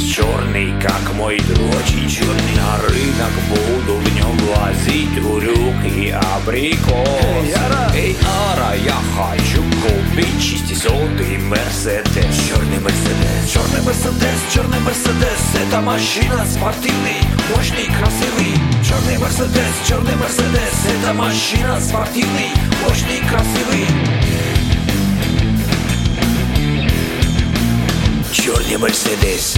Мерседес черный, как мой друг, очень черный. На рынок буду в нем возить урюк и абрикос. Эй, Ара, я хочу купить 600-й Мерседес. Черный Мерседес, черный Мерседес, черный Мерседес. Это машина спортивный, мощный, красивый. Черный Мерседес, это машина спортивный, мощный, красивый. Черный Мерседес,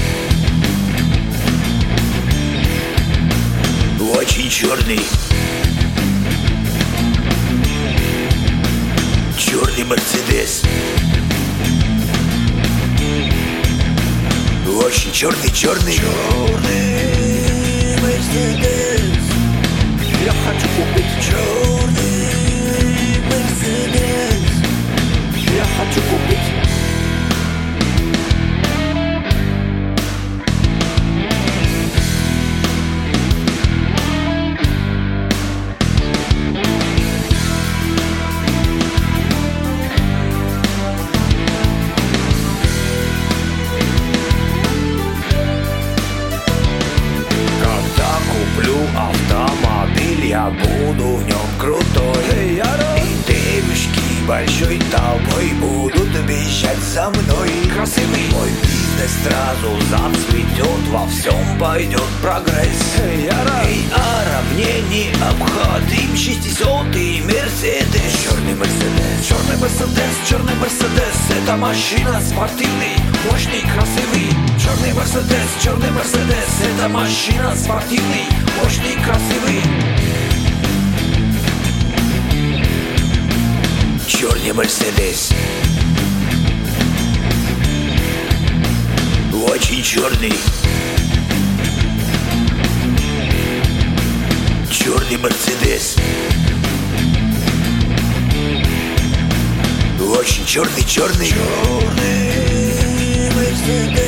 очень черный. Черный Мерседес, очень черный. Черный Мерседес, я хочу купить черный Мерседес. Я хочу купить. Автомобиль, я буду в нем крутой. И девушки большой толпой будут бежать за мной. Красивый мой бизнес сразу зацветет, во всем пойдет прогресс. Эй, Ара, мне необходим 600-й Мерседес. Черный Мерседес, черный Мерседес, черный Мерседес. Это машина спортивный, мощный, красивый. Черный Мерседес, это машина спортивный, мощный, красивый. Черный Мерседес, очень черный. Черный Мерседес, очень черный. Черный Мерседес.